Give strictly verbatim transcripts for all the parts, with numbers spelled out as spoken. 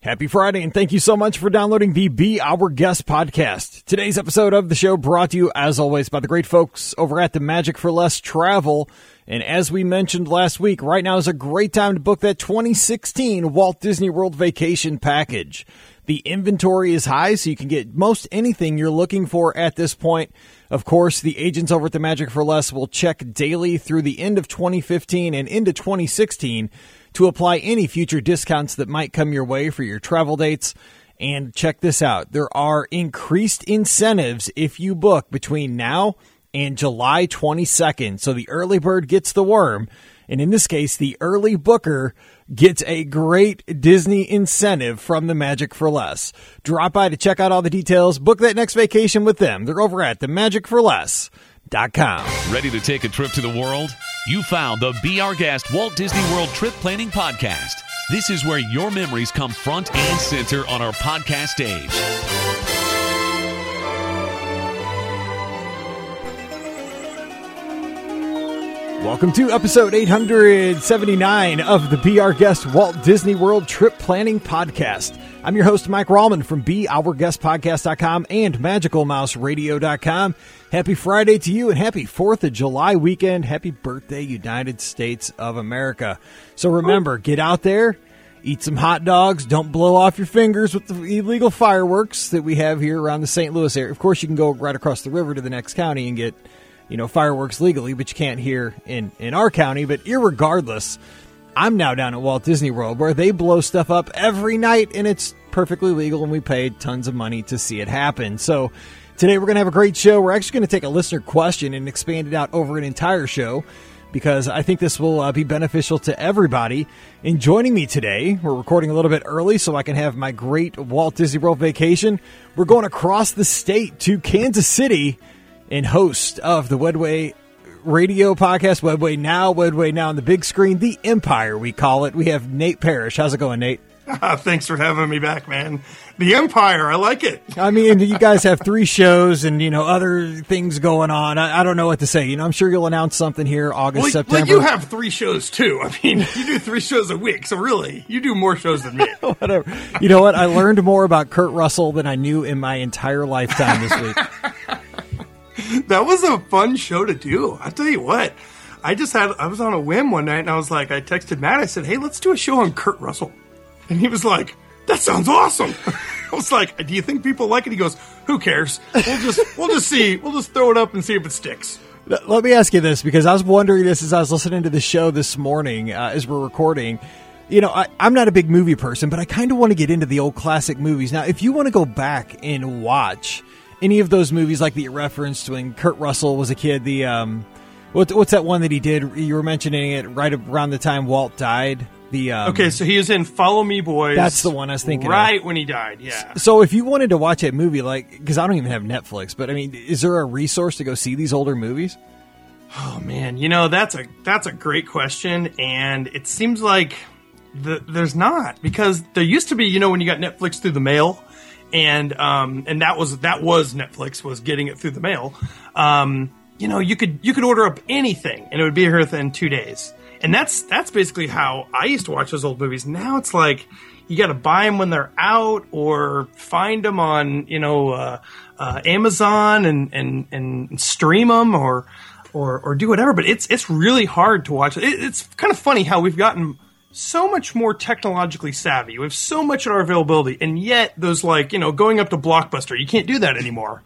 Happy Friday, and thank you so much for downloading the Be Our Guest podcast. Today's episode of the show brought to you, as always, by the great folks over at the Magic for Less Travel. And as we mentioned last week, right now is a great time to book that twenty sixteen Walt Disney World Vacation Package. The inventory is high, so you can get most anything you're looking for at this point. Of course, the agents over at the Magic for Less will check daily through the end of twenty fifteen and into twenty sixteen to apply any future discounts that might come your way for your travel dates. And check this out. There are increased incentives if you book between now and July twenty-second. So the early bird gets the worm. And in this case, the early booker gets a great Disney incentive from the Magic for Less. Drop by to check out all the details. Book that next vacation with them. They're over at the magic for less dot com. Ready to take a trip to the world? You found the Be Our Guest Walt Disney World Trip Planning Podcast. This is where your memories come front and center on our podcast stage. Welcome to episode eight hundred seventy-nine of the Be Our Guest Walt Disney World Trip Planning Podcast. I'm your host, Mike Rallman from Be Our Guest Podcast dot com and Magical Mouse Radio dot com. Happy Friday to you and happy fourth of July weekend. Happy birthday, United States of America. So remember, get out there, eat some hot dogs. Don't blow off your fingers with the illegal fireworks that we have here around the Saint Louis area. Of course, you can go right across the river to the next county and get, you know, fireworks legally, but you can't here in, in our county. But irregardless, I'm now down at Walt Disney World where they blow stuff up every night and it's perfectly legal and we paid tons of money to see it happen. So today we're going to have a great show. We're actually going to take a listener question and expand it out over an entire show because I think this will uh, be beneficial to everybody. And joining me today, we're recording a little bit early so I can have my great Walt Disney World vacation. We're going across the state to Kansas City. And host of the Wedway Radio podcast, Wedway Now, Wedway Now on the big screen, the Empire, we call it. We have Nate Parrish. How's it going, Nate? Ah, thanks for having me back, man. The Empire, I like it. I mean, you guys have three shows and, you know, other things going on. I, I don't know what to say. You know, I'm sure you'll announce something here August, well, September. Well, you have three shows, too. I mean, you do three shows a week, so really, you do more shows than me. Whatever. You know what? I learned more about Kurt Russell than I knew in my entire lifetime this week. That was a fun show to do. I'll tell you what. I just had, I was on a whim one night and I was like, I texted Matt. I said, hey, let's do a show on Kurt Russell. And he was like, that sounds awesome. I was like, do you think people like it? He goes, who cares? We'll just, we'll just see. We'll just throw it up and see if it sticks. Let me ask you this, because I was wondering this as I was listening to the show this morning uh, as we're recording. You know, I, I'm not a big movie person, but I kind of want to get into the old classic movies. Now, if you want to go back and watch any of those movies like that you referenced when Kurt Russell was a kid, the um, what, what's that one that he did? You were mentioning it right around the time Walt died. The um, okay, so he was in Follow Me, Boys. That's the one I was thinking right of. when he died, yeah. So if you wanted to watch that movie, like, because I don't even have Netflix, but I mean, is there a resource to go see these older movies? Oh man, you know that's a that's a great question, and it seems like the, there's not, because there used to be, you know, when you got Netflix through the mail. And um and that was that was Netflix was getting it through the mail. Um, you know, you could you could order up anything and it would be here within two days. And that's that's basically how I used to watch those old movies. Now it's like you got to buy them when they're out or find them on, you know, uh, uh, Amazon and, and and stream them or or or do whatever. But it's it's really hard to watch. It, it's kind of funny how we've gotten so much more technologically savvy. We have so much at our availability, and yet those, like, you know, going up to Blockbuster, you can't do that anymore.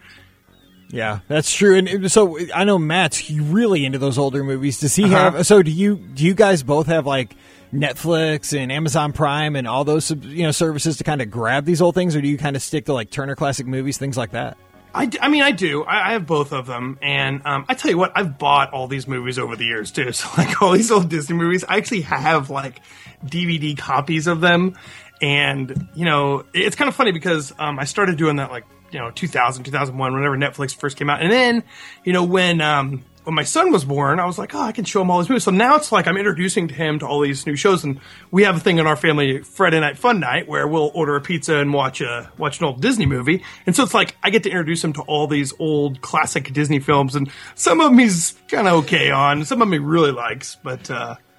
Yeah, that's true. And so I know Matt's really into those older movies. Does he uh-huh. have? So do you? Do you guys both have like Netflix and Amazon Prime and all those, you know, services to kind of grab these old things, or do you kind of stick to like Turner Classic Movies, things like that? I, I mean, I do. I, I have both of them. And um, I tell you what, I've bought all these movies over the years, too. So, like, all these old Disney movies, I actually have, like, D V D copies of them. And, you know, it's kind of funny because um, I started doing that, like, you know, two thousand, two thousand one, whenever Netflix first came out. And then, you know, when um, when my son was born, I was like, oh, I can show him all these movies. So now it's like I'm introducing to him to all these new shows. And we have a thing in our family, Friday Night Fun Night, where we'll order a pizza and watch a watch an old Disney movie. And so it's like I get to introduce him to all these old classic Disney films. And some of them he's kind of okay on. Some of them he really likes. But, uh,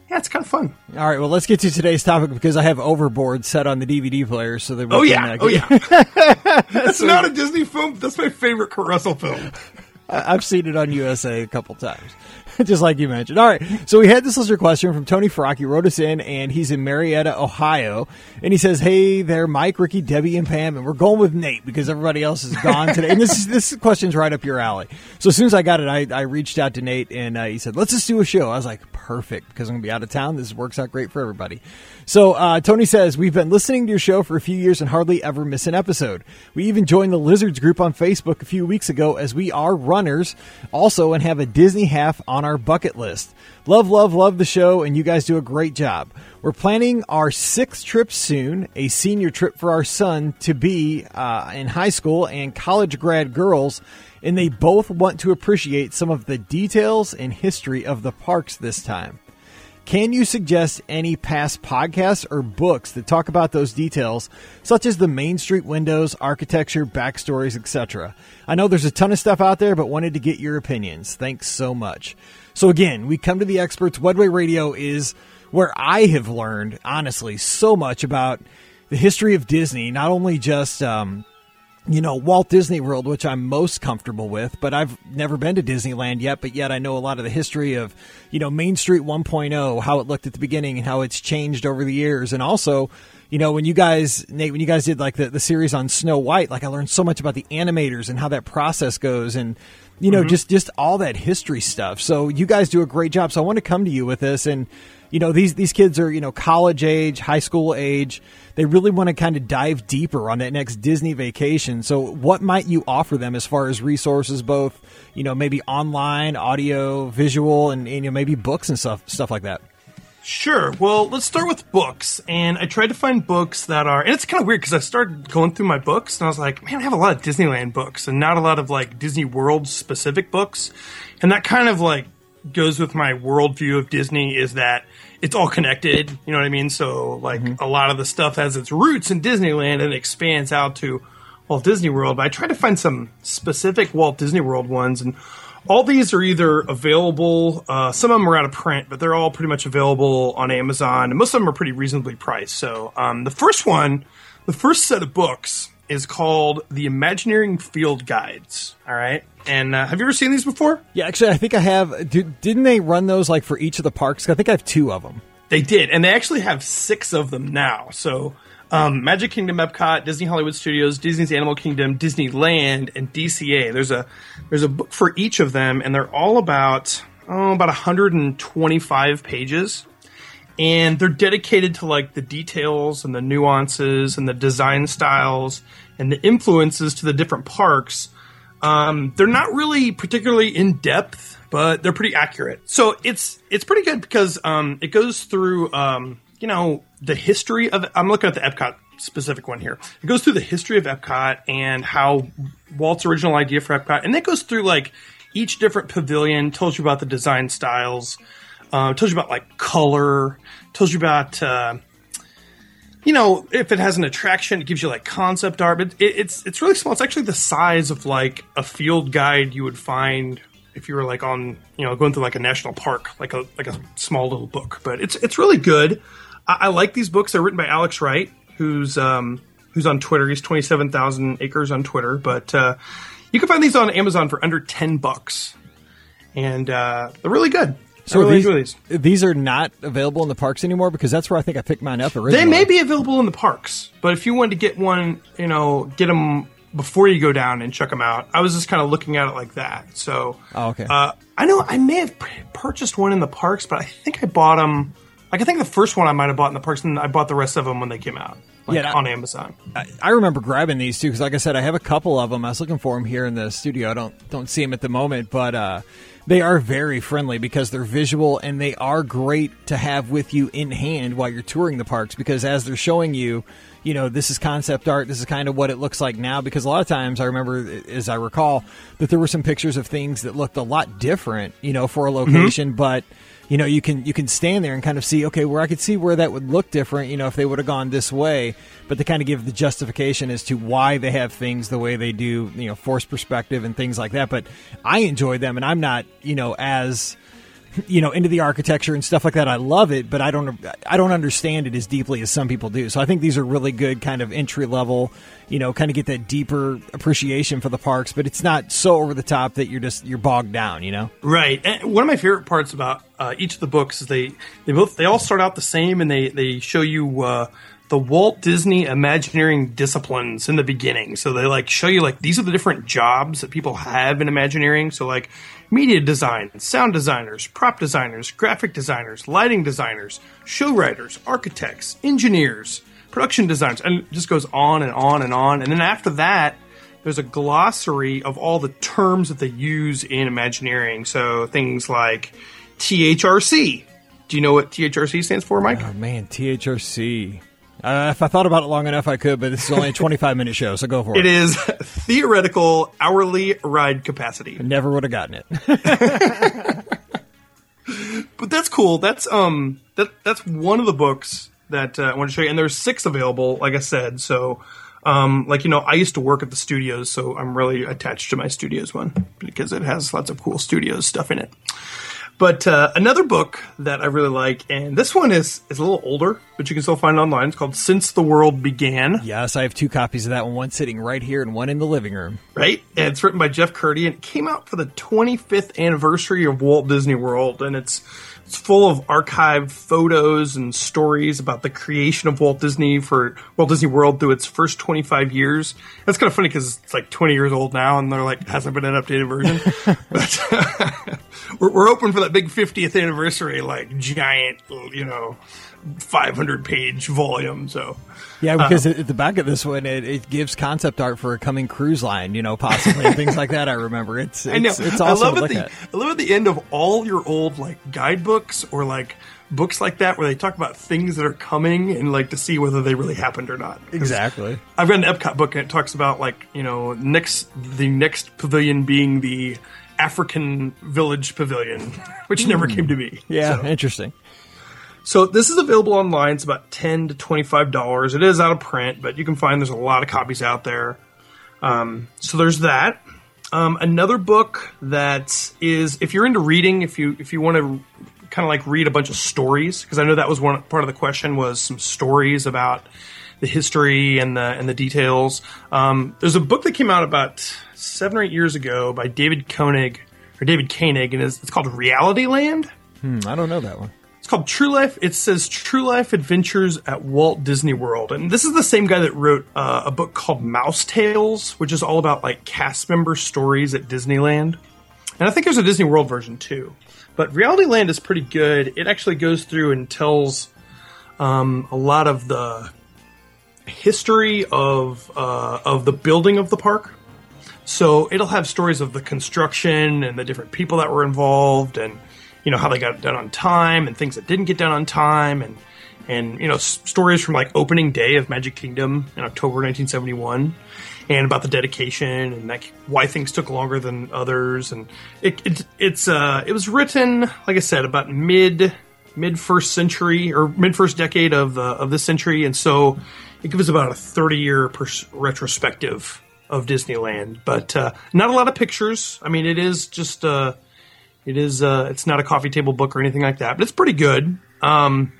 yeah, it's kind of fun. All right, well, let's get to today's topic because I have Overboard set on the D V D player. So that we oh, can, yeah. uh, oh, yeah. That's not a Disney film. That's my favorite Kurt Russell film. I've seen it on U S A a couple times, just like you mentioned. All right, so we had this listener question from Tony Frock. He wrote us in, and he's in Marietta, Ohio. And he says, hey there, Mike, Ricky, Debbie, and Pam. And we're going with Nate because everybody else is gone today. And this is, this question's right up your alley. So as soon as I got it, I, I reached out to Nate, and uh, he said, let's just do a show. I was like, perfect, because I'm going to be out of town. This works out great for everybody. So uh, Tony says, we've been listening to your show for a few years and hardly ever miss an episode. We even joined the Lizards group on Facebook a few weeks ago as we are runners also and have a Disney half on our bucket list. Love, love, love the show, and you guys do a great job. We're planning our sixth trip soon, a senior trip for our son to be uh, in high school and college grad girls, and they both want to appreciate some of the details and history of the parks this time. Can you suggest any past podcasts or books that talk about those details, such as the Main Street windows, architecture, backstories, et cetera? I know there's a ton of stuff out there, but wanted to get your opinions. Thanks so much. So again, we come to the experts. Wedway Radio is where I have learned, honestly, so much about the history of Disney, not only just um, you know, Walt Disney World, which I'm most comfortable with, but I've never been to Disneyland yet, but yet I know a lot of the history of, you know, Main Street one point oh, how it looked at the beginning and how it's changed over the years. And also, you know, when you guys, Nate, when you guys did like the, the series on Snow White, like I learned so much about the animators and how that process goes and, you know, mm-hmm. just, just all that history stuff. So you guys do a great job. So I want to come to you with this. And, you know, these, these kids are, you know, college age, high school age. They really want to kind of dive deeper on that next Disney vacation. So what might you offer them as far as resources, both, you know, maybe online, audio, visual, and, and you know, maybe books and stuff, stuff like that? Sure. Well, let's start with books. And I tried to find books that are, and it's kind of weird because I started going through my books and I was like, man, I have a lot of Disneyland books and not a lot of like Disney World specific books. And that kind of like goes with my worldview of Disney is that it's all connected. You know what I mean? So like mm-hmm. a lot of the stuff has its roots in Disneyland and expands out to Walt Disney World. But I tried to find some specific Walt Disney World ones, and all these are either available, uh, some of them are out of print, but they're all pretty much available on Amazon, and most of them are pretty reasonably priced. So um, the first one, the first set of books is called The Imagineering Field Guides, all right? And uh, have you ever seen these before? Yeah, actually, I think I have. Did, didn't they run those like for each of the parks? I think I have two of them. They did, and they actually have six of them now. So um, Magic Kingdom, Epcot, Disney Hollywood Studios, Disney's Animal Kingdom, Disneyland, and D C A. There's a there's a book for each of them, and they're all about oh about one hundred twenty-five pages, and they're dedicated to like the details and the nuances and the design styles and the influences to the different parks. Um, they're not really particularly in depth, but they're pretty accurate. So it's it's pretty good because um, it goes through um, you know the history of. I'm looking at the Epcot specific one here. It goes through the history of Epcot and how Walt's original idea for Epcot, and it goes through like each different pavilion. Tells you about the design styles. Uh, tells you about like color. Tells you about. Uh, You know, if it has an attraction, it gives you like concept art. But it, it's it's really small. It's actually the size of like a field guide you would find if you were like on, you know, going through like a national park, like a like a small little book. But it's it's really good. I, I like these books. They're written by Alex Wright, who's um who's on Twitter. He's twenty-seven thousand acres on Twitter. But uh, you can find these on Amazon for under ten bucks, and uh, they're really good. So really these, these are not available in the parks anymore? Because that's where I think I picked mine up originally. They may be available in the parks, but if you wanted to get one, you know, get them before you go down and check them out. I was just kind of looking at it like that. So, oh, okay. Uh, I know I may have purchased one in the parks, but I think I bought them. Like I think the first one I might have bought in the parks, and I bought the rest of them when they came out. Like, yeah, on Amazon. I, I remember grabbing these too because, like I said, I have a couple of them. I was looking for them here in the studio. I don't don't see them at the moment, but uh, they are very friendly because they're visual and they are great to have with you in hand while you're touring the parks. Because as they're showing you, you know, this is concept art. This is kind of what it looks like now. Because a lot of times, I remember, as I recall, that there were some pictures of things that looked a lot different, you know, for a location, mm-hmm. but. You know, you can you can stand there and kind of see, okay, where I could see where that would look different, you know, if they would have gone this way, but to kind of give the justification as to why they have things the way they do, you know, forced perspective and things like that. But I enjoy them, and I'm not, you know, as you know, into the architecture and stuff like that. I love it, but I don't I don't understand it as deeply as some people do. So I think these are really good kind of entry level, you know, kind of get that deeper appreciation for the parks, but it's not so over the top that you're just you're bogged down, you know. Right. And one of my favorite parts about uh, each of the books is they they both they all start out the same, and they they show you uh, the Walt Disney Imagineering disciplines in the beginning. So they like show you like these are the different jobs that people have in Imagineering. So like media design, sound designers, prop designers, graphic designers, lighting designers, show writers, architects, engineers, production designers, and it just goes on and on and on. And then after that, there's a glossary of all the terms that they use in Imagineering. So things like T H R C. Do you know what T H R C stands for, Mike? Oh, man, T H R C. Uh, if I thought about it long enough, I could, but this is only a twenty-five minute show, so go for it. It is theoretical hourly ride capacity. I never would have gotten it. But that's cool. That's um that that's one of the books that uh, I want to show you, and there's six available, like I said. So, um, like you know, I used to work at the studios, so I'm really attached to my studios one because it has lots of cool studios stuff in it. But uh, another book that I really like, and this one is, is a little older, but you can still find it online. It's called Since the World Began. Yes, I have two copies of that one, one sitting right here and one in the living room. Right? And it's written by Jeff Curdy, and it came out for the twenty-fifth anniversary of Walt Disney World. And it's it's full of archived photos and stories about the creation of Walt Disney for Walt Disney World through its first twenty-five years. That's kind of funny because it's like twenty years old now, and they're like, hasn't been an updated version. But we're, we're hoping for that big fiftieth anniversary, like giant, you know, five hundred page volume. So yeah, because uh, at the back of this one, it, it gives concept art for a coming cruise line, you know, possibly and things like that. I remember it's it's, I know. it's awesome I love to look at the, at. I love at the end of all your old like guidebooks or like books like that where they talk about things that are coming and like to see whether they really happened or not. Exactly. I've got an Epcot book and it talks about like, you know, next the next pavilion being the African Village Pavilion, which never came to be. Yeah, so. Interesting. So this is available online. It's about ten to twenty-five dollars. It is out of print, but you can find there's a lot of copies out there. Um, so there's that. Um, another book that is, if you're into reading, if you if you want to kind of like read a bunch of stories, because I know that was one part of the question was some stories about the history and the and the details. Um, there's a book that came out about seven or eight years ago by David Koenig or David Koenig, and it's, it's called Reality Land. Hmm, I don't know that one. It's called True Life. It says True Life Adventures at Walt Disney World. And this is the same guy that wrote uh, a book called Mouse Tales, which is all about like cast member stories at Disneyland. And I think there's a Disney World version too. But Reality Land is pretty good. It actually goes through and tells um, a lot of the history of uh, of the building of the park. So it'll have stories of the construction and the different people that were involved and you know, how they got it done on time and things that didn't get done on time and, and you know, s- stories from like opening day of Magic Kingdom in October nineteen seventy-one and about the dedication and like why things took longer than others. And it, it it's uh, it was written, like I said, about mid mid first century or mid first decade of uh, of this century. And so it gives about a thirty year pers- retrospective of Disneyland, but uh, not a lot of pictures. I mean, it is just uh, It is. Uh, it's not a coffee table book or anything like that, but it's pretty good. Um,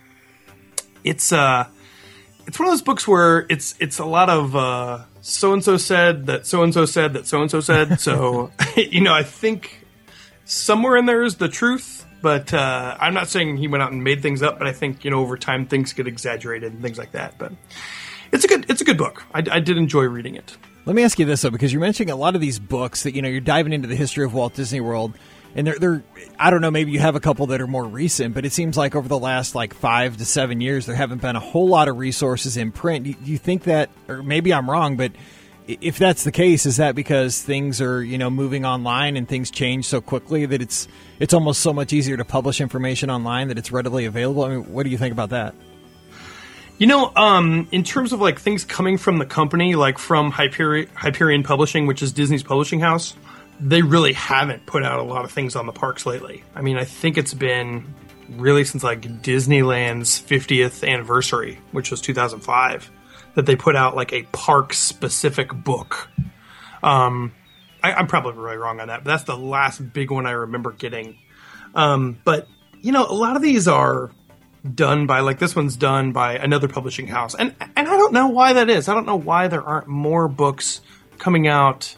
it's uh, it's one of those books where it's it's a lot of uh, so and so said that so and so said that so and so said. So you know, I think somewhere in there is the truth, but uh, I'm not saying he went out and made things up. But I think you know over time things get exaggerated and things like that. But it's a good it's a good book. I, I did enjoy reading it. Let me ask you this though, because you're mentioning a lot of these books that you know you're diving into the history of Walt Disney World. And they're, they're, I don't know, maybe you have a couple that are more recent, but it seems like over the last like five to seven years, there haven't been a whole lot of resources in print. Do you think that, or maybe I'm wrong, but if that's the case, is that because things are, you know, moving online and things change so quickly that it's, it's almost so much easier to publish information online that it's readily available? I mean, what do you think about that? You know, um, in terms of like things coming from the company, like from Hyperion, Hyperion Publishing, which is Disney's publishing house, they really haven't put out a lot of things on the parks lately. I mean, I think it's been really since like Disneyland's fiftieth anniversary, which was two thousand five, that they put out like a park-specific book. Um, I, I'm probably really wrong on that, but that's the last big one I remember getting. Um, but, you know, a lot of these are done by, like this one's done by another publishing house. And, and I don't know why that is. I don't know why there aren't more books coming out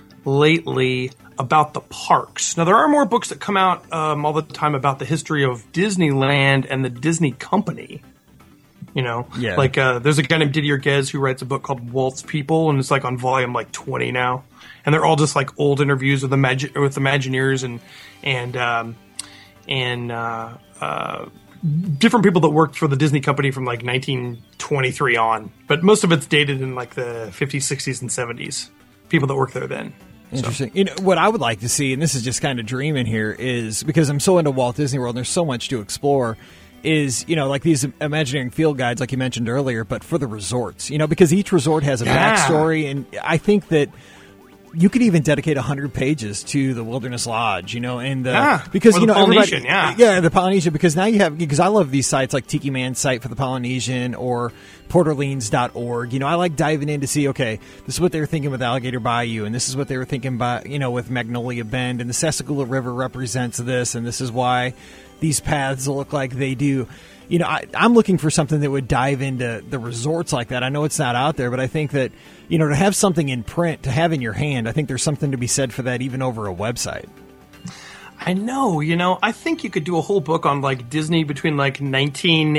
lately about the parks. Now, there are more books that come out um, all the time about the history of Disneyland and the Disney Company. You know, yeah. like uh, there's a guy named Didier Guez who writes a book called Walt's People, and it's like on volume like twenty now, and they're all just like old interviews with Imagi- with Imagineers and and um, and uh, uh, different people that worked for the Disney Company from like nineteen twenty-three on. But most of it's dated in like the fifties, sixties, and seventies. People that worked there then. Interesting. So. You know, what I would like to see, and this is just kind of dreaming here, is because I'm so into Walt Disney World and there's so much to explore, is, you know, like these Imagineering field guides, like you mentioned earlier, but for the resorts, you know, because each resort has a yeah. backstory. And I think that you could even dedicate one hundred pages to the Wilderness Lodge, you know, and the, yeah. because, or you the know, Polynesian, everybody, yeah. yeah, the Polynesian, because now you have, because I love these sites like Tiki Man's site for the Polynesian or Port Orleans dot org. You know, I like diving in to see, okay, this is what they were thinking with Alligator Bayou, and this is what they were thinking by, you know, with Magnolia Bend, and the Sassagoula River represents this, and this is why these paths look like they do. You know, I, I'm looking for something that would dive into the resorts like that. I know it's not out there, but I think that, you know, to have something in print, to have in your hand, I think there's something to be said for that even over a website. I know, you know, I think you could do a whole book on like Disney between like nineteen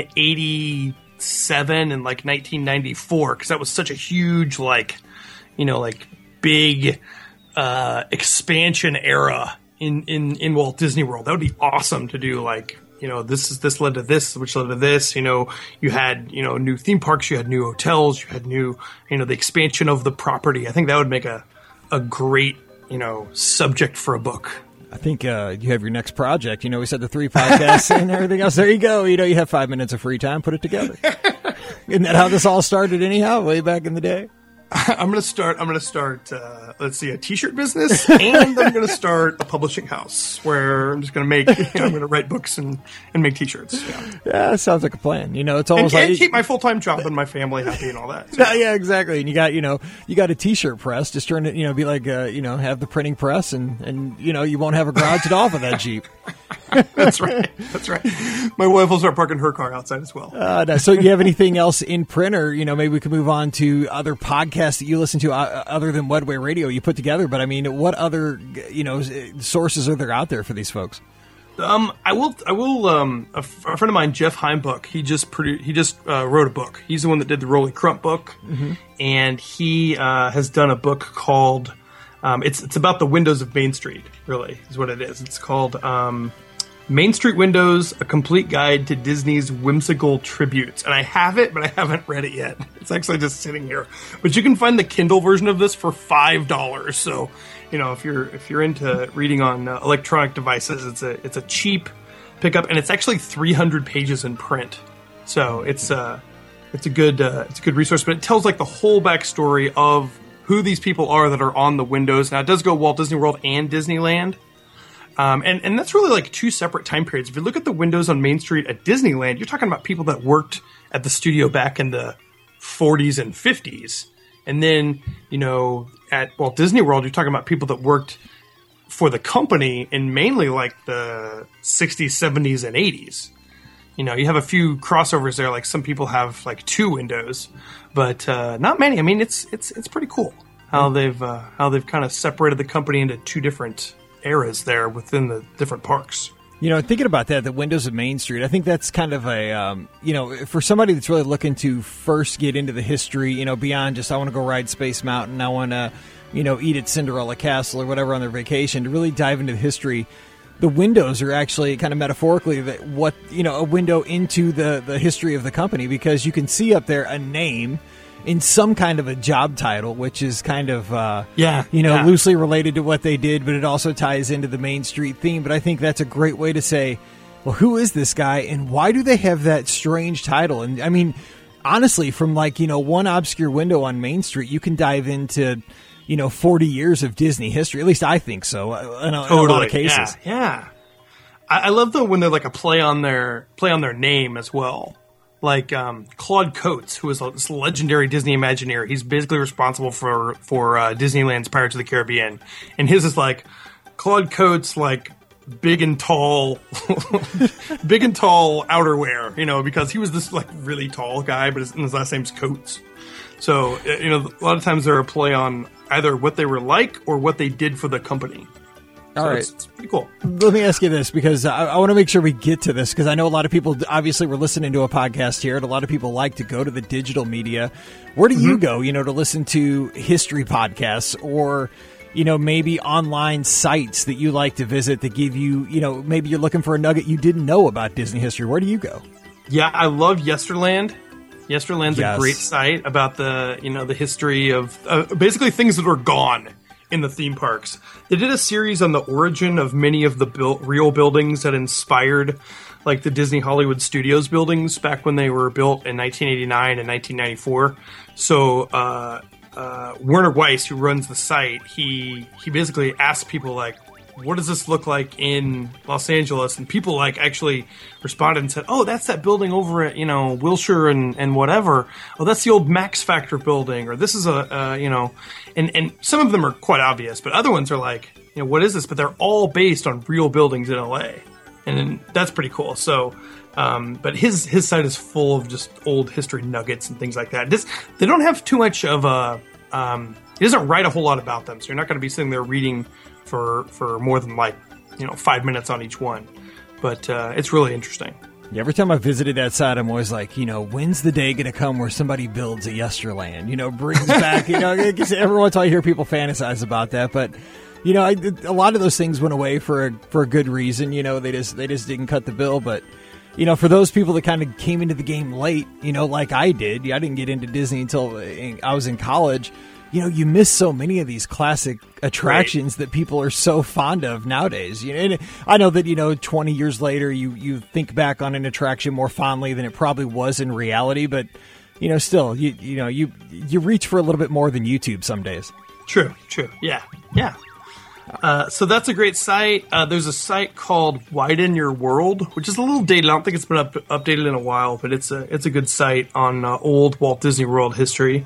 eighty-seven and like nineteen ninety-four, because that was such a huge, like, you know, like big uh, expansion era in, in, in Walt Disney World. That would be awesome to do, like, you know, this is this led to this, which led to this. You know, you had, you know, new theme parks, you had new hotels, you had new, you know, the expansion of the property. I think that would make a a great, you know, subject for a book. I think uh, you have your next project. You know, we said the three podcasts and everything else. There you go. You know, you have five minutes of free time. Put it together. Isn't that how this all started anyhow, way back in the day? I'm gonna start. I'm gonna start. Uh, let's see, a T-shirt business, and I'm gonna start a publishing house where I'm just gonna make. You know, I'm gonna write books and, and make T-shirts. Yeah, yeah, that sounds like a plan. You know, it's almost and, like and keep my full time job and my family happy and all that. So. Yeah, yeah, exactly. And you got, you know, you got a T-shirt press. Just turn it, you know, be like, uh, you know, have the printing press, and and you know, you won't have a garage at all for that Jeep. That's right. That's right. My wife will start parking her car outside as well. Uh, no. So, you have anything else in print, or you know, maybe we can move on to other podcasts that you listen to uh, other than Wedway Radio you put together. But I mean, what other, you know, sources are there out there for these folks? Um, I will. I will. Um, a, f- a friend of mine, Jeff Heimbuch, he just produ- He just uh, wrote a book. He's the one that did the Rolly Crump book, mm-hmm. and he uh, has done a book called. Um, it's it's about the windows of Main Street. Really, is what it is. It's called. Um, Main Street Windows, A Complete Guide to Disney's Whimsical Tributes. And I have it, but I haven't read it yet. It's actually just sitting here. But you can find the Kindle version of this for five dollars. So, you know, if you're if you're into reading on uh, electronic devices, it's a it's a cheap pickup, and it's actually three hundred pages in print. So it's uh it's a good uh, it's a good resource, but it tells like the whole backstory of who these people are that are on the windows. Now, it does go Walt Disney World and Disneyland. Um, and, and that's really like two separate time periods. If you look at the windows on Main Street at Disneyland, you're talking about people that worked at the studio back in the forties and fifties. And then, you know, at Walt Disney World, you're talking about people that worked for the company in mainly like the sixties, seventies, and eighties. You know, you have a few crossovers there. Like some people have like two windows, but uh, not many. I mean, it's it's it's pretty cool how they've uh, how they've kind of separated the company into two different eras there within the different parks. You know, thinking about that, the windows of Main Street, I think that's kind of a, um, you know, for somebody that's really looking to first get into the history, you know, beyond just I want to go ride Space Mountain, I want to, you know, eat at Cinderella Castle or whatever on their vacation, to really dive into the history. The windows are actually kind of metaphorically that what, you know, a window into the, the history of the company, because you can see up there a name in some kind of a job title, which is kind of, uh, yeah, you know, yeah. loosely related to what they did, but it also ties into the Main Street theme. But I think that's a great way to say, well, who is this guy and why do they have that strange title? And I mean, honestly, from like, you know, one obscure window on Main Street, you can dive into, you know, forty years of Disney history. At least I think so in a, totally. in a lot of cases. Yeah, yeah. I, I love though when they're like a play on their play on their name as well. Like um, Claude Coates, who is a, this legendary Disney Imagineer. He's basically responsible for for uh, Disneyland's Pirates of the Caribbean, and his is like Claude Coates, like big and tall, big and tall outerwear, you know, because he was this like really tall guy, but his, his last name's Coates. So, you know, a lot of times they're a play on either what they were like or what they did for the company. All so right. It's, it's pretty cool. Let me ask you this, because I, I want to make sure we get to this, because I know a lot of people, obviously we're listening to a podcast here, and a lot of people like to go to the digital media. Where do mm-hmm. you go, you know, to listen to history podcasts, or, you know, maybe online sites that you like to visit that give you, you know, maybe you're looking for a nugget you didn't know about Disney history. Where do you go? Yeah, I love Yesterland. Yesterland's yes. a great site about the, you know, the history of uh, basically things that are gone in the theme parks. They did a series on the origin of many of the built, real buildings that inspired, like the Disney Hollywood Studios buildings back when they were built in nineteen eighty-nine and nineteen ninety-four. So uh, uh, Werner Weiss, who runs the site, he he basically asked people like, what does this look like in Los Angeles? And people like actually responded and said, oh, that's that building over at, you know, Wilshire and, and whatever. Oh, that's the old Max Factor building. Or this is a, uh, you know, and, and some of them are quite obvious, but other ones are like, you know, what is this? But they're all based on real buildings in L A. And that's pretty cool. So, um, but his, his site is full of just old history nuggets and things like that. This, they don't have too much of a, um, he doesn't write a whole lot about them. So you're not going to be sitting there reading for for more than like, you know, five minutes on each one. But uh, it's really interesting. Yeah, every time I visited that site, I'm always like, you know, when's the day going to come where somebody builds a Yesterland? You know, brings back, you know, every once in a while I hear people fantasize about that. But, you know, I, a lot of those things went away for a, for a good reason. You know, they just they just didn't cut the bill. But, you know, for those people that kind of came into the game late, you know, like I did, I didn't get into Disney until I was in college. You know, you miss so many of these classic attractions right. that people are so fond of nowadays. You know, and I know that, you know, twenty years later, you, you think back on an attraction more fondly than it probably was in reality. But, you know, still, you you know, you you reach for a little bit more than YouTube some days. True, true. Yeah, yeah. Uh, so that's a great site. Uh, there's a site called Widen Your World, which is a little dated. I don't think it's been up, updated in a while, but it's a it's a good site on uh, old Walt Disney World history.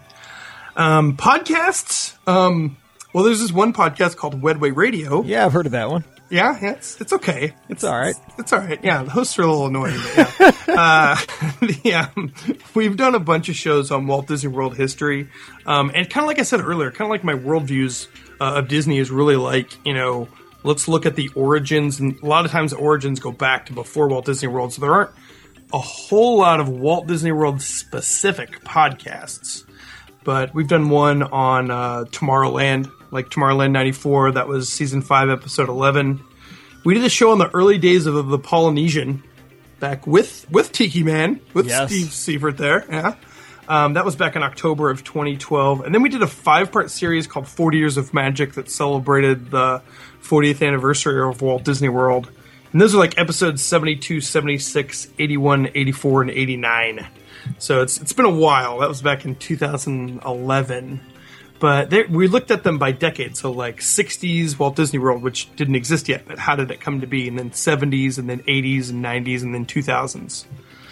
Um, podcasts. Um, well, there's this one podcast called Wedway Radio. Yeah, I've heard of that one. Yeah, yeah it's it's okay. It's, it's all right. It's, it's all right. Yeah, the hosts are a little annoying. But yeah. uh, yeah, we've done a bunch of shows on Walt Disney World history, um, and kind of like I said earlier, kind of like my worldviews uh, of Disney is really like, you know, let's look at the origins, and a lot of times the origins go back to before Walt Disney World, so there aren't a whole lot of Walt Disney World specific podcasts. But we've done one on uh, Tomorrowland, like Tomorrowland ninety-four. That was season five, episode eleven. We did a show on the early days of the Polynesian, back with with Tiki Man, with yes. Steve Seifert there. Yeah, um, that was back in October of twenty twelve. And then we did a five-part series called forty Years of Magic that celebrated the fortieth anniversary of Walt Disney World. And those are like episodes seventy-two, seventy-six, eighty-one, eighty-four, and eighty-nine. So it's it's been a while. That was back in two thousand eleven. But they, we looked at them by decade. So like sixties Walt Disney World, which didn't exist yet, but how did it come to be? And then seventies, and then eighties, and nineties, and then two thousands.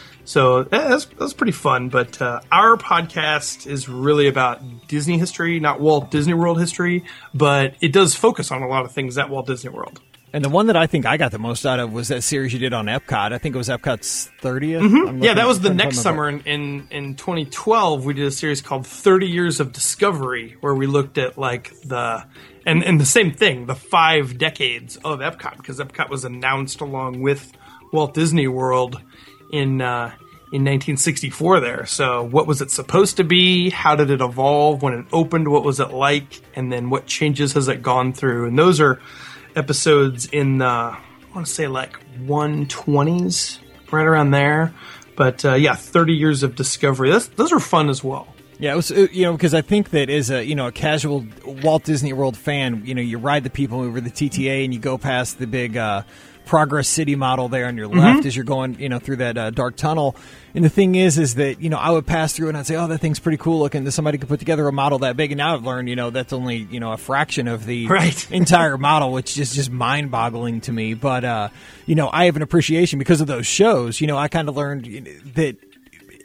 So that's, that's pretty fun. But uh, our podcast is really about Disney history, not Walt Disney World history. But it does focus on a lot of things at Walt Disney World. And the one that I think I got the most out of was that series you did on Epcot. I think it was Epcot's thirtieth. Mm-hmm. Yeah, that was the next summer in, in, in twenty twelve. We did a series called thirty Years of Discovery, where we looked at like the and, and the same thing, the five decades of Epcot, because Epcot was announced along with Walt Disney World in uh, in nineteen sixty-four there. So what was it supposed to be? How did it evolve when it opened? What was it like? And then what changes has it gone through? And those are episodes in the, I want to say like one twenties, right around there. But uh, yeah, thirty Years of Discovery. That's, those are fun as well. Yeah, it was, you know, because I think that as a, you know, a casual Walt Disney World fan, you know, you ride the people over the T T A and you go past the big uh, Progress City model there on your left mm-hmm. as you're going, you know, through that uh, dark tunnel. And the thing is, is that, you know, I would pass through and I'd say, oh, that thing's pretty cool looking. That somebody could put together a model that big. And now I've learned, you know, that's only, you know, a fraction of the right. entire model, which is just mind boggling to me. But, uh, you know, I have an appreciation because of those shows. You know, I kind of learned that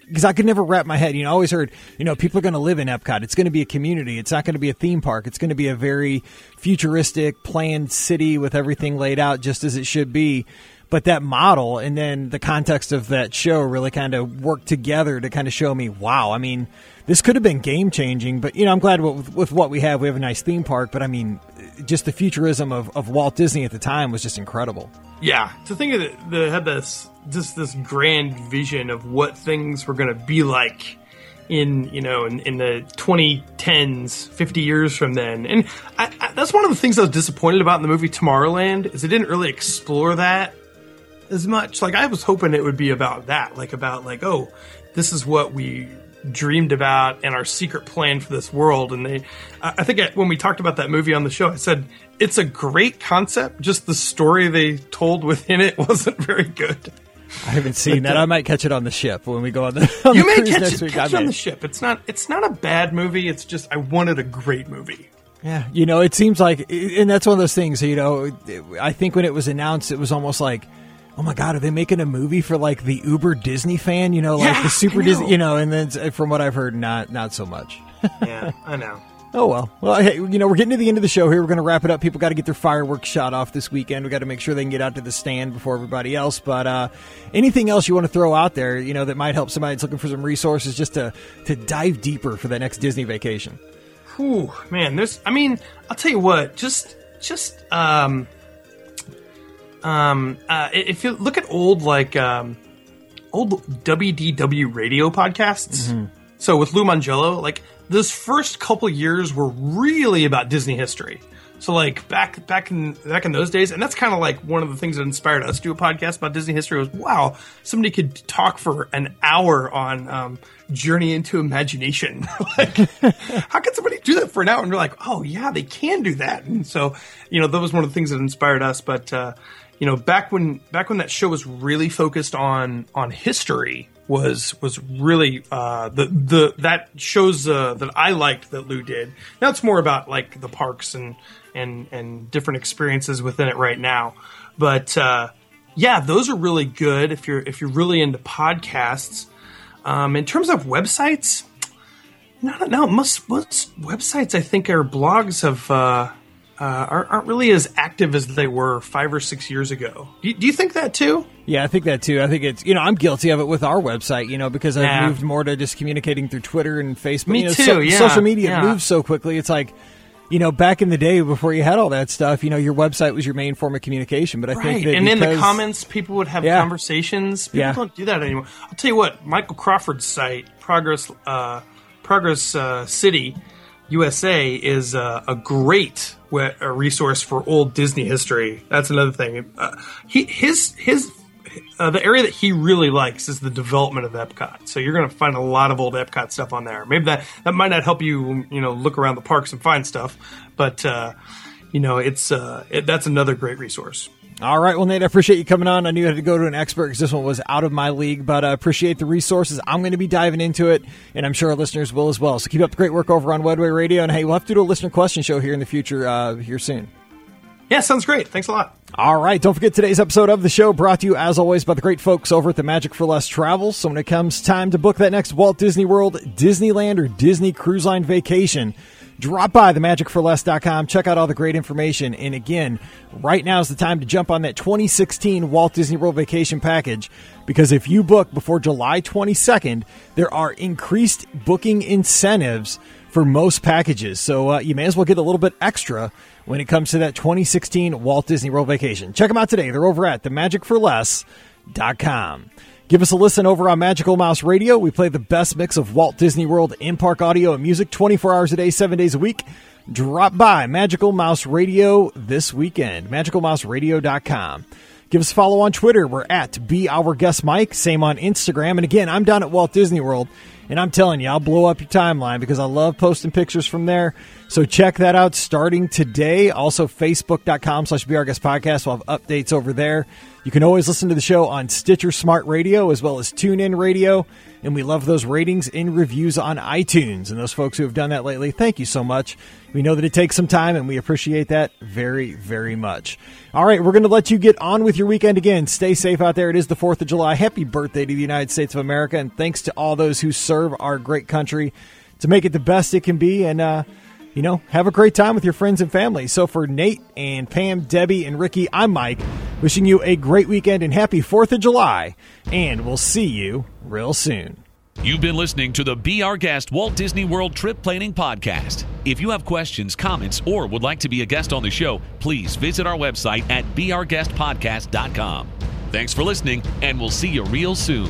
because I could never wrap my head. You know, I always heard, you know, people are going to live in Epcot. It's going to be a community. It's not going to be a theme park. It's going to be a very futuristic, planned city with everything laid out just as it should be. But that model and then the context of that show really kind of worked together to kind of show me, wow, I mean, this could have been game-changing. But, you know, I'm glad with, with what we have. We have a nice theme park. But, I mean, just the futurism of, of Walt Disney at the time was just incredible. Yeah, to think of it, they had this just this grand vision of what things were going to be like in you know in, in the twenty tens, fifty years from then. And I, I, that's one of the things I was disappointed about in the movie Tomorrowland is it didn't really explore that as much. Like I was hoping it would be about that, like about like oh, this is what we dreamed about and our secret plan for this world. And they, I think I, when we talked about that movie on the show, I said it's a great concept. Just the story they told within it wasn't very good. I haven't seen but, that. Uh, I might catch it on the ship when we go on the. On you the may cruise catch, next it, week. catch it on the ship. It's not. It's not a bad movie. It's just I wanted a great movie. Yeah, you know, it seems like, and that's one of those things. You know, I think when it was announced, it was almost like, oh my God, are they making a movie for like the uber Disney fan? You know, like yeah, the super Disney, you know, and then from what I've heard, not not so much. Yeah, I know. Oh, well. Well, hey, you know, we're getting to the end of the show here. We're going to wrap it up. People got to get their fireworks shot off this weekend. We got to make sure they can get out to the stand before everybody else. But uh, anything else you want to throw out there, you know, that might help somebody that's looking for some resources just to, to dive deeper for that next Disney vacation? Whew, man, there's, I mean, I'll tell you what, just, just, um, um, uh, if you look at old, like, um, old W D W radio podcasts, mm-hmm. so with Lou Mangello, like, those first couple years were really about Disney history. So like back back in back in those days, and that's kind of like one of the things that inspired us to do a podcast about Disney history was, wow, somebody could talk for an hour on um, Journey into Imagination. Like, how can somebody do that for an hour? And we're like, oh yeah, they can do that. And so, you know, that was one of the things that inspired us. But uh, you know, back when back when that show was really focused on on history. was was really uh, the the that shows uh, that I liked that Lou did. Now it's more about like the parks and and and different experiences within it right now. But uh, yeah, those are really good if you're if you're really into podcasts. Um, in terms of websites, no, no, most most websites I think or blogs have. Uh, Uh, aren't, aren't really as active as they were five or six years ago. Do you, do you think that too? Yeah, I think that too. I think it's, you know, I'm guilty of it with our website, you know, because I've yeah. moved more to just communicating through Twitter and Facebook. Me you know, too, so, yeah. Social media yeah. moves so quickly. It's like, you know, back in the day before you had all that stuff, you know, your website was your main form of communication. But I right. think that and because, in the comments, people would have yeah. conversations. People yeah. don't do that anymore. I'll tell you what, Michael Crawford's site, Progress uh, Progress uh, City U S A, is uh, a great a resource for old Disney history. That's another thing. Uh, he his his uh, the area that he really likes is the development of Epcot. So you're going to find a lot of old Epcot stuff on there. Maybe that that might not help you, you know, look around the parks and find stuff, but uh, you know, it's uh, it, that's another great resource. All right. Well, Nate, I appreciate you coming on. I knew I had to go to an expert because this one was out of my league, but I appreciate the resources. I'm going to be diving into it, and I'm sure our listeners will as well. So keep up the great work over on Wedway Radio. And, hey, we'll have to do a listener question show here in the future uh, here soon. Yeah, sounds great. Thanks a lot. All right. Don't forget today's episode of the show brought to you, as always, by the great folks over at the Magic for Less Travel. So when it comes time to book that next Walt Disney World, Disneyland, or Disney Cruise Line vacation, drop by the magic for less dot com. Check out all the great information. And again, right now is the time to jump on that twenty sixteen Walt Disney World vacation package, because if you book before July twenty-second, there are increased booking incentives for most packages. So uh, you may as well get a little bit extra when it comes to that twenty sixteen Walt Disney World vacation. Check them out today. They're over at the magic for less dot com. Give us a listen over on Magical Mouse Radio. We play the best mix of Walt Disney World in-park audio and music twenty-four hours a day, seven days a week. Drop by Magical Mouse Radio this weekend, magical mouse radio dot com. Give us a follow on Twitter. We're at Be Our Guest Mike. Same on Instagram. And again, I'm down at Walt Disney World, And I'm telling you, I'll blow up your timeline because I love posting pictures from there. So check that out starting today. Also, facebook.com slash BRGuest Podcast. We'll have updates over there. You can always listen to the show on Stitcher Smart Radio as well as TuneIn Radio. And we love those ratings and reviews on iTunes. And those folks who have done that lately, thank you so much. We know that it takes some time, and we appreciate that very, very much. All right, we're going to let you get on with your weekend again. Stay safe out there. It is the fourth of July. Happy birthday to the United States of America, and thanks to all those who serve our great country to make it the best it can be. And, uh, you know, have a great time with your friends and family. So for Nate and Pam, Debbie, and Ricky, I'm Mike, wishing you a great weekend and happy fourth of July, and we'll see you real soon. You've been listening to the Be Our Guest Walt Disney World Trip Planning Podcast. If you have questions, comments, or would like to be a guest on the show, please visit our website at be our guest podcast dot com. Thanks for listening, and we'll see you real soon.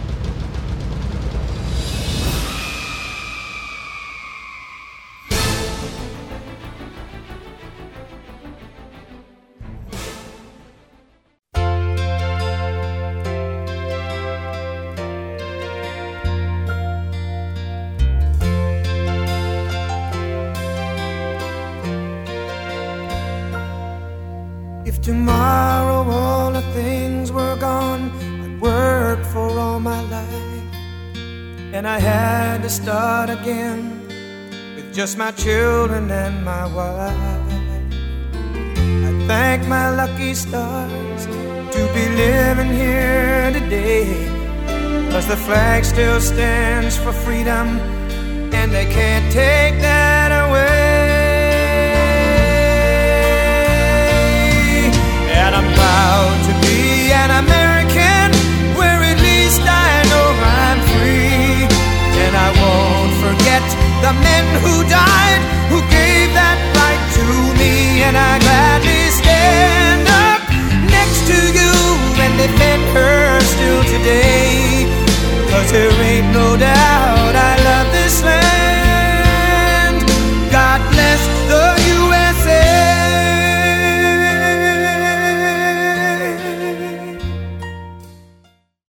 If tomorrow all the things were gone I'd worked for all my life, and I had to start again with just my children and my wife, I thank my lucky stars to be living here today, 'cause the flag still stands for freedom, and they can't take that